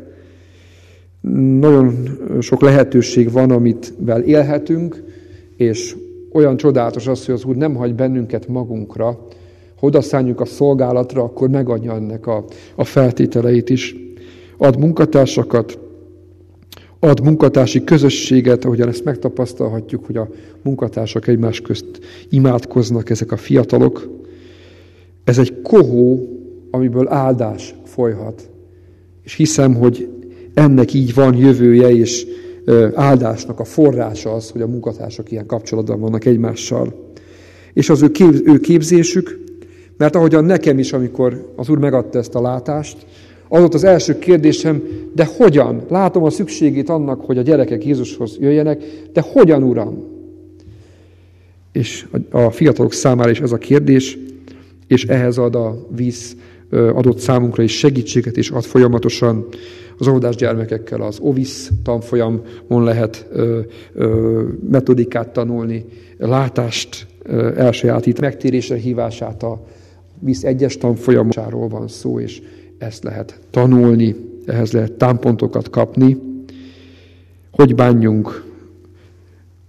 Nagyon sok lehetőség van, amivel élhetünk, és olyan csodálatos az, hogy az Úr nem hagy bennünket magunkra. Ha odaszálljuk a szolgálatra, akkor megadja ennek a feltételeit is. Ad munkatársakat, ad munkatársi közösséget, ahogyan ezt megtapasztalhatjuk, hogy a munkatársak egymás közt imádkoznak, ezek a fiatalok. Ez egy kohó, amiből áldás folyhat. És hiszem, hogy ennek így van jövője, és áldásnak a forrása az, hogy a munkatársak ilyen kapcsolatban vannak egymással. És az ő képzésük, mert ahogyan nekem is, amikor az Úr megadta ezt a látást, az volt az első kérdésem, de hogyan? Látom a szükségét annak, hogy a gyerekek Jézushoz jöjjenek, de hogyan, Uram? És a fiatalok számára is ez a kérdés, és ehhez ad a víz adott számunkra is segítséget, és ad folyamatosan az óvodás gyermekekkel az OVISZ tanfolyamon lehet metodikát tanulni, látást elsajátít, megtérésre hívását a VISZ 1-es tanfolyamáról van szó, és ezt lehet tanulni, ehhez lehet támpontokat kapni. Hogy bánjunk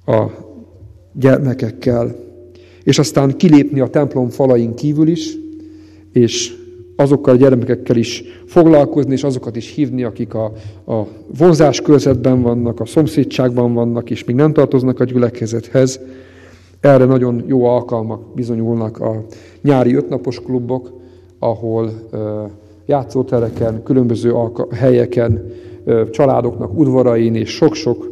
a gyermekekkel, és aztán kilépni a templom falain kívül is, és azokkal a gyermekekkel is foglalkozni, és azokat is hívni, akik a vonzás körzetben vannak, a szomszédságban vannak, és még nem tartoznak a gyülekezethez. Erre nagyon jó alkalmak bizonyulnak a nyári 5 napos klubok, ahol játszótereken, különböző helyeken, családoknak udvarain és sok-sok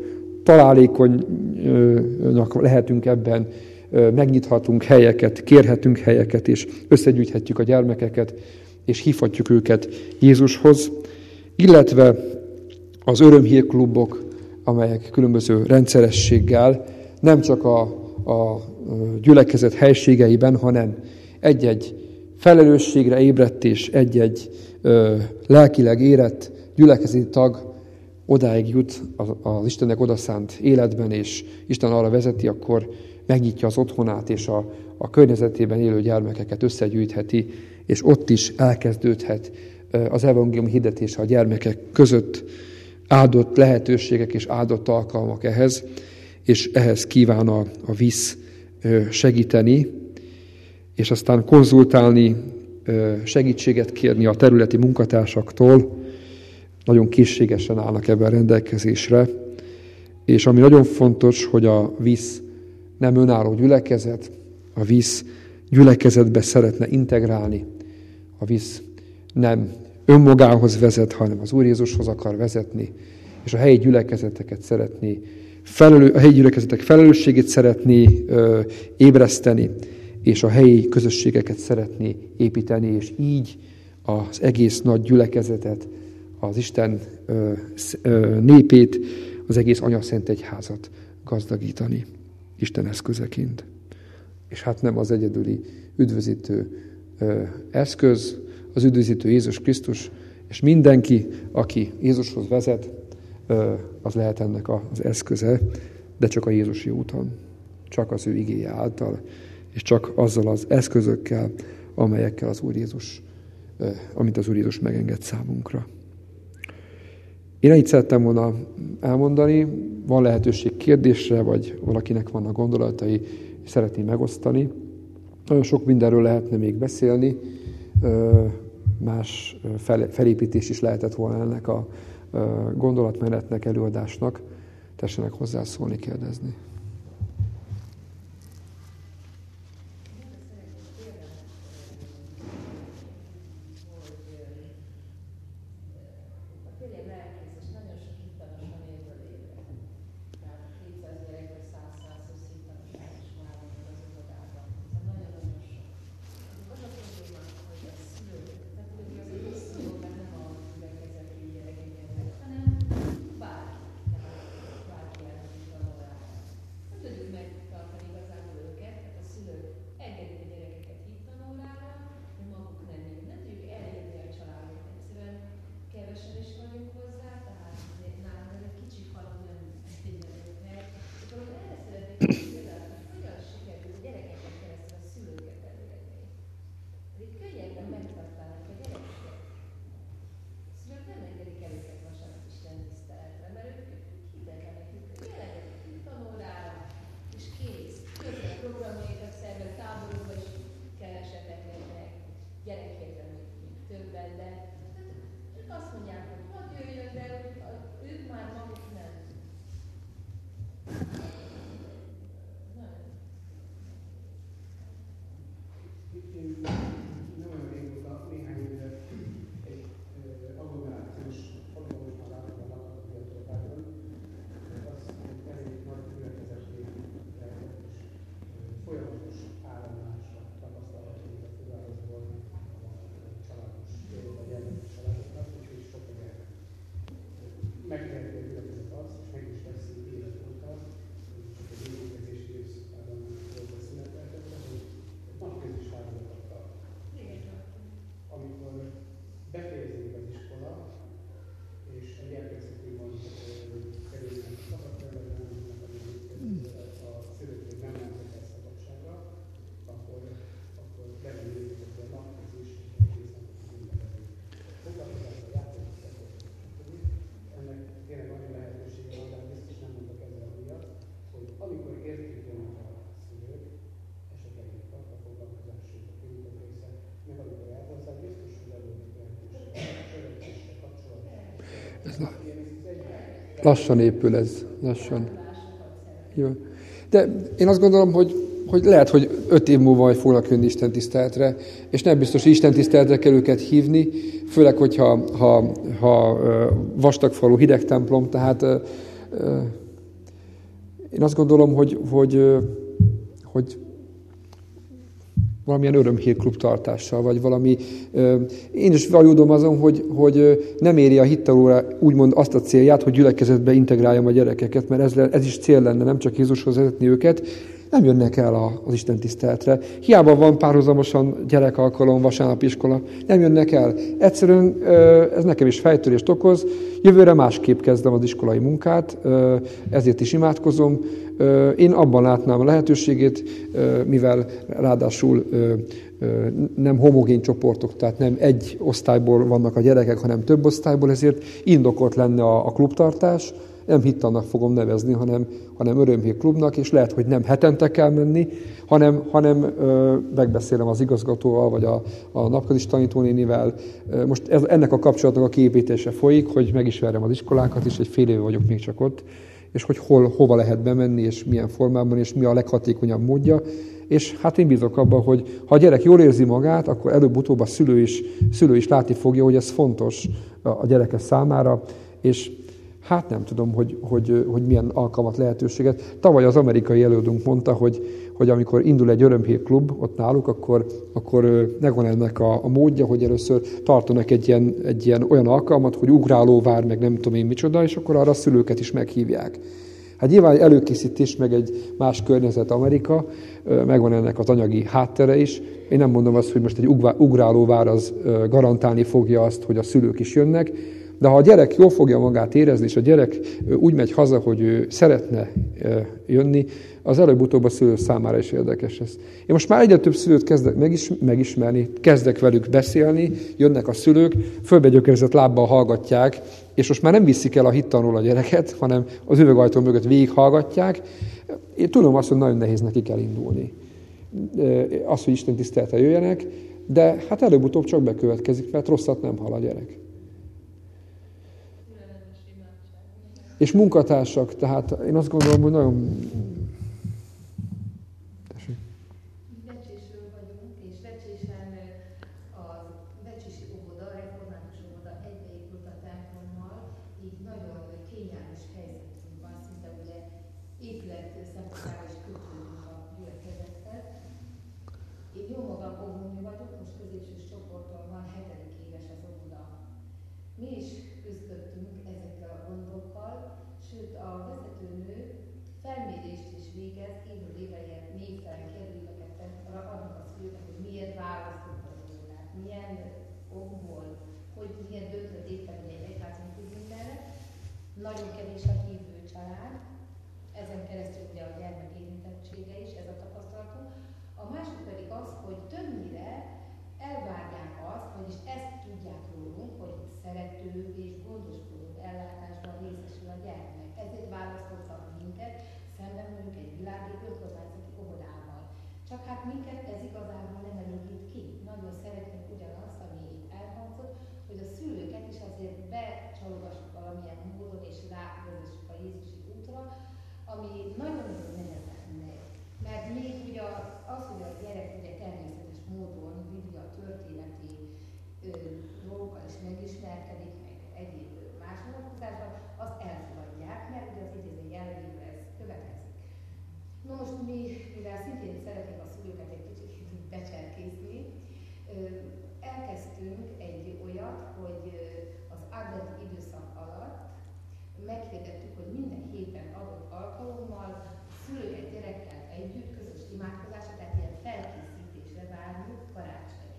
találékonynak lehetünk ebben, megnyithatunk helyeket, kérhetünk helyeket, és összegyűjthetjük a gyermekeket, és hívhatjuk őket Jézushoz, illetve az örömhírklubok, amelyek különböző rendszerességgel nem csak a gyülekezet helységeiben, hanem egy-egy felelősségre ébredt és egy-egy lelkileg érett gyülekezeti tag odáig jut az Istennek odaszánt életben, és Isten arra vezeti, akkor megnyitja az otthonát, és a környezetében élő gyermekeket összegyűjtheti, és ott is elkezdődhet az evangélium hirdetése a gyermekek között, áldott lehetőségek és áldott alkalmak ehhez, és ehhez kíván a VISZ segíteni, és aztán konzultálni, segítséget kérni a területi munkatársaktól, nagyon készségesen állnak ebben rendelkezésre, és ami nagyon fontos, hogy a VISZ nem önálló gyülekezet, a VISZ gyülekezetbe szeretne integrálni, a VISZ nem önmagához vezet, hanem az Úr Jézushoz akar vezetni, és a helyi gyülekezeteket szeretné, a helyi gyülekezetek felelősségét szeretné ébreszteni, és a helyi közösségeket szeretné építeni, és így az egész nagy gyülekezetet, az Isten népét, az egész Anyaszent Egyházat gazdagítani Isten eszközeként. És hát nem az egyedüli üdvözítő eszköz, az üdvözítő Jézus Krisztus, és mindenki, aki Jézushoz vezet, az lehet ennek az eszköze, de csak a Jézusi úton, csak az ő igéje által, és csak azzal az eszközökkel, amelyekkel az Úr Jézus, amit az Úr Jézus megenged számunkra. Én ennyit szerettem volna elmondani, van lehetőség kérdésre, vagy valakinek vannak gondolatai, és szeretném megosztani. Nagyon sok mindenről lehetne még beszélni, más felépítés is lehetett volna ennek a gondolatmenetnek, előadásnak. Tessenek hozzászólni, kérdezni. Ennek tényleg Lassan épül ez, lassan. Jó. De én azt gondolom, hogy lehet, hogy 5 év múlva majd fognak jönni Isten tiszteletre, és nem biztos, hogy Isten tiszteletre kell őket hívni, főleg, hogyha vastagfalú hideg templom, tehát én azt gondolom, hogy valamilyen örömhírklub tartással, vagy valami... Én is vajúdom azon, hogy nem éri a hittanóra úgymond azt a célját, hogy gyülekezetbe integráljam a gyerekeket, mert ez is cél lenne, nem csak Jézushoz vezetni őket, nem jönnek el az Isten tiszteletre. Hiába van párhuzamosan gyerekalkalom, vasárnapi iskola, nem jönnek el. Egyszerűen ez nekem is fejtörést okoz. Jövőre másképp kezdem az iskolai munkát, ezért is imádkozom. Én abban látnám a lehetőségét, mivel ráadásul nem homogén csoportok, tehát nem egy osztályból vannak a gyerekek, hanem több osztályból, ezért indokolt lenne a klubtartás. Nem hittannak fogom nevezni, hanem örömhírklubnak, és lehet, hogy nem hetente kell menni, hanem megbeszélem az igazgatóval, vagy a napközis tanítónénivel. Most ennek a kapcsolatnak a kiépítése folyik, hogy megismerjem az iskolákat is, egy fél éve vagyok még csak ott, és hogy hova lehet bemenni, és milyen formában, és mi a leghatékonyabb módja. És hát én bízok abban, hogy ha a gyerek jól érzi magát, akkor előbb-utóbb a szülő is látni fogja, hogy ez fontos a gyereke számára, és hát nem tudom, hogy milyen alkalmat, lehetőséget. Tavaly az amerikai előadónk mondta, hogy amikor indul egy örömhírklub ott náluk, akkor megvan ennek a módja, hogy először tartanak egy ilyen olyan alkalmat, hogy ugrálóvár, meg nem tudom én micsoda, és akkor arra a szülőket is meghívják. Hát nyilván előkészítés, meg egy más környezet Amerika, megvan ennek az anyagi háttere is. Én nem mondom azt, hogy most egy ugrálóvár az garantálni fogja azt, hogy a szülők is jönnek, de ha a gyerek jól fogja magát érezni, és a gyerek úgy megy haza, hogy ő szeretne jönni, az előbb-utóbb a szülő számára is érdekes ez. Én most már egyre több szülőt kezdek megismerni, kezdek velük beszélni, jönnek a szülők, fölbegyökerezett lábbal hallgatják, és most már nem viszik el a hittanról a gyereket, hanem az üvegajtó mögött végighallgatják. Én tudom azt, hogy nagyon nehéz nekik elindulni. Az, hogy Isten tiszteletre jöjjenek, de hát előbb-utóbb csak bekövetkezik, mert rosszat nem hall a gyerek. És munkatársak, tehát én azt gondolom, hogy nagyon... Becsésről vagyunk, és Becsésen a becsési óvoda, református óvoda egybeépült a templommal, így nagyon kényelmes helyzetünk van, szinte ugye épület szempontjából is kötődünk a gyülekezettel. Én jó magam óvónő vagyok, most középsős csoporton van, 7. éves az óvoda. Mi is küzdöttünk ezekkel a gondokkal, sőt a vezetőnő felmérést is végez, élőléveljen névtelen kérdéseket adnak a szülőknek, hogy miért választott az óvodát, milyen okból, hogy miért döntött éppen egy egyházműködésre. Nagyon kevés a hívő család, ezen keresztül ugye a gyermek érintettsége is, ez a tapasztalatunk. A másik pedig az, hogy többnyire elvárják azt, vagyis ezt tudják rólunk, hogy szerető és gondoskodó ellátásban részesül a gyermek. Ezért választottak minket, szemben mondjuk egy világi önkormányzati óvodával. Csak hát minket ez igazából nem elégít ki. Nagyon szeretnénk ugyanazt, ami itt elhangzott, hogy a szülőket is azért becsalogassuk valamilyen módon, és rávezessük a Jézusi útra, ami nagyon-nagyon nehezen megy. Mert még ugye az, hogy a gyerek ugye természetes módon vidja a történeti dolgokkal is megismerkedik, meg egyéb más vonatkozásban, azt elfogadják, mert ugye az idéző jellegéből ez következik. No most mi, mivel szintén szeretnénk a szülőket egy kicsit becserkészni, elkezdtünk egy olyat, hogy az advent időszak alatt meghirdettük, hogy minden héten adott alkalommal szülőket, gyerekkel együtt közös imádkozásra, tehát ilyen felkészítésre várjuk karácsonyig.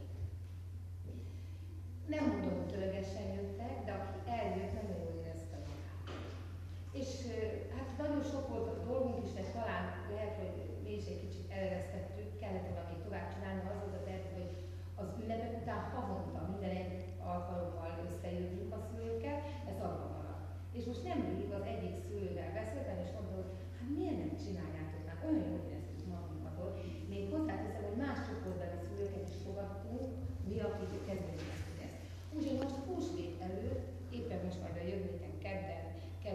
Nem mondom, hogy tölegesen jöttek, de aki eljött, nagyon jól érezte magát. És hát nagyon sok volt a dolgunk is, de talán lehet, hogy mi is egy kicsit eleresztettük, kellett valamit tovább csinálni, az volt a terv, hogy az ünnepek után havonta minden egy alkalommal összejövünk a szülőkkel, ez abba maradt. És most nemrég az egyik szülővel beszéltem, és mondta, hogy hát miért nem csináljátok már, olyan jól éreztük magunkat. Még hozzáteszem, hogy más csoportbeli szülőket is fogadtunk, mi, akik kezdeményeztük ezt. Úgyhogy most húsvét előtt, éppen most majd a jövő héten kedden kerül sor,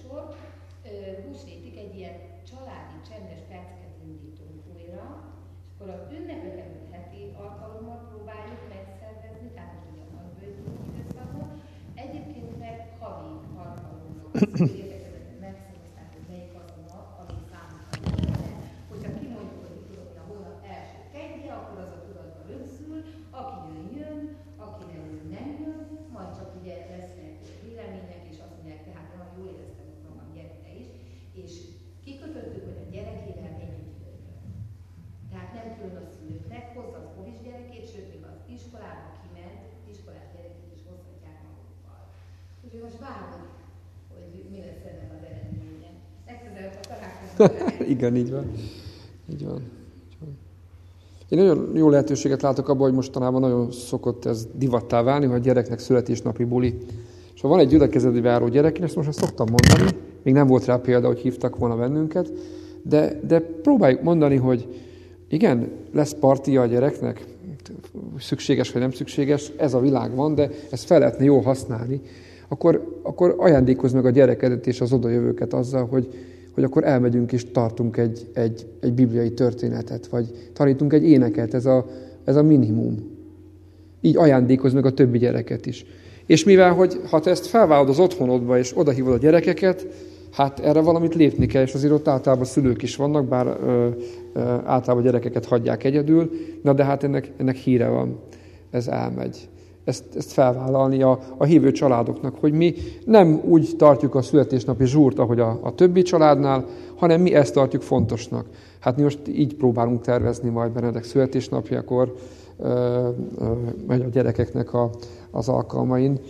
sor. Húsvétig egy ilyen családi csendes perceket indítunk újra, és akkor az ünnepeket heti alkalommal próbáljuk megszervezni, tehát most ugye a nagybőjtő időszakon, egyébként meg havi alkalommal érdekezeten megszavazták, hogy melyik az a nap, ami számítani. Hogyha kimondjuk, hogy tudom, hogy a hónap első kedje, akkor az a tudatba rögzül, aki jön, aki nem jön, majd csak ugye lesznek vélemények, és azt mondják, tehát nagyon jól éreztem magam gyereke is, és kikötöttük, hogy a gyerekével együtt jöjjön. Tehát nem külön a szülőknek, hozza az ovis gyerekét, sőt, még az iskolába kiment, iskolás gyerekét is hozhatják magukkal. Úgyhogy most várom, hogy mi lesz ennek az eredménye. Legközelebb a találkozunk. Igen, így van. Így van. Én nagyon jó lehetőséget látok abban, hogy mostanában nagyon szokott ez divattá válni, hogy a gyereknek születésnapi buli. És ha van egy gyülekezetbe járó gyerek, én ezt szoktam mondani, még nem volt rá példa, hogy hívtak volna bennünket, de próbáljuk mondani, hogy igen, lesz partia a gyereknek, szükséges vagy nem szükséges, ez a világ van, de ezt fel lehetne jól használni, akkor ajándékozz meg a gyerekedet és az odajövőket azzal, hogy akkor elmegyünk és tartunk egy bibliai történetet, vagy tanítunk egy éneket, ez a minimum. Így ajándékozz meg a többi gyereket is. És mivel, hogy ha te ezt felvállalod az otthonodba, és odahívod a gyerekeket, hát erre valamit lépni kell, és azért ott általában szülők is vannak, bár általában a gyerekeket hagyják egyedül, de hát ennek híre van, ez elmegy. Ezt felvállalni a hívő családoknak, hogy mi nem úgy tartjuk a születésnapi zsúrt, ahogy a többi családnál, hanem mi ezt tartjuk fontosnak. Hát mi most így próbálunk tervezni majd Benedek születésnapjakor, megy a gyerekeknek az alkalmain.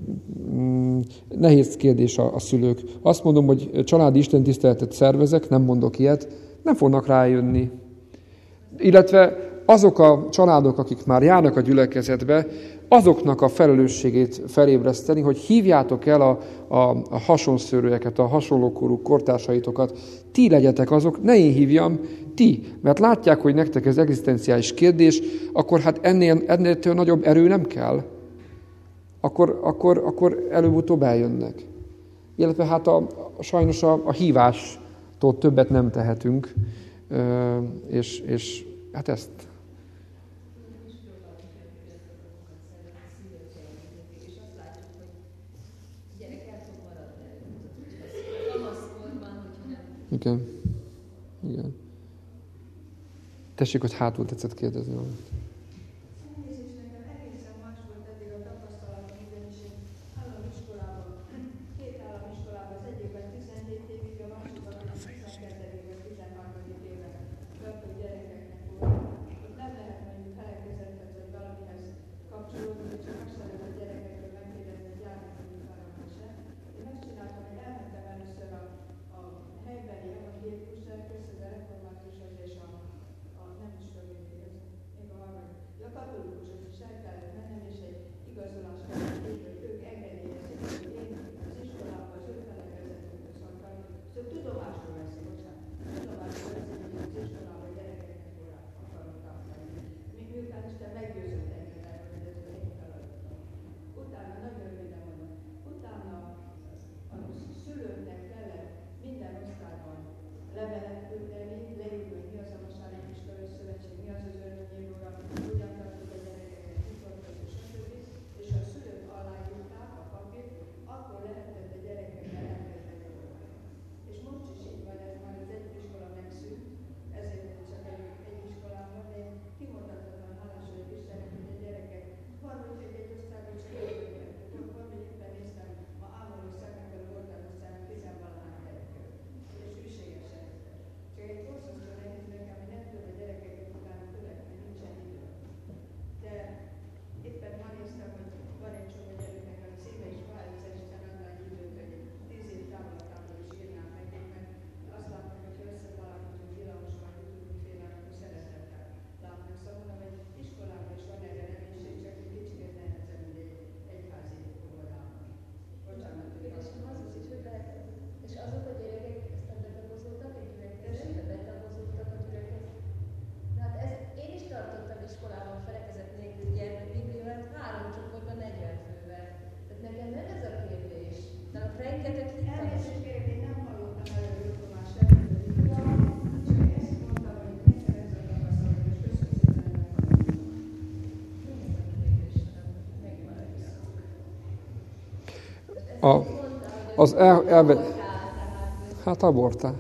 Nehéz kérdés a szülők. Azt mondom, hogy családi istentiszteletet szervezek, nem mondok ilyet, nem fognak rájönni. Illetve azok a családok, akik már járnak a gyülekezetbe, azoknak a felelősségét felébreszteni, hogy hívjátok el a hasonszörűeket, a hasonlókorú kortársaitokat, ti legyetek azok, ne én hívjam, ti. Mert látják, hogy nektek ez egzisztenciális kérdés, akkor hát ennél nagyobb erő nem kell. Akkor előbb-utóbb eljönnek. Illetve hát sajnos a hívástól többet nem tehetünk, és hát ezt. Igen. Tessék, hogy hátul tetszett kérdezni valamit. Hát abortál.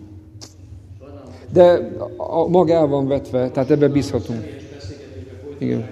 De a maga el van vetve, tehát ebbe bízhatunk. Igen.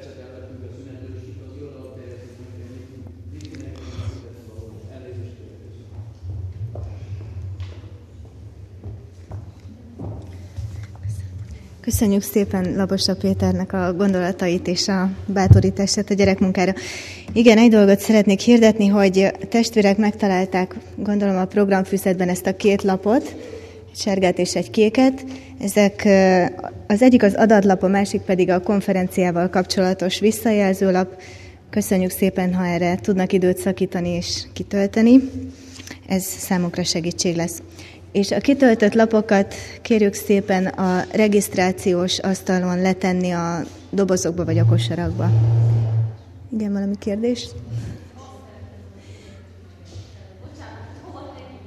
Köszönjük szépen Labosa Péternek a gondolatait és a bátorítását a gyerekmunkára. Igen, egy dolgot szeretnék hirdetni, hogy testvérek megtalálták, gondolom a programfüzetben ezt a 2 lapot, egy sárgát és egy kéket. Ezek az egyik az adatlap, a másik pedig a konferenciával kapcsolatos visszajelzőlap. Köszönjük szépen, ha erre tudnak időt szakítani és kitölteni. Ez számunkra segítség lesz. És a kitöltött lapokat kérjük szépen a regisztrációs asztalon letenni a dobozokba vagy a kosarakba. Igen, valami kérdés?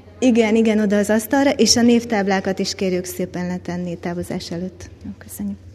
Igen, oda az asztalra, és a névtáblákat is kérjük szépen letenni távozás előtt. Jó, köszönjük.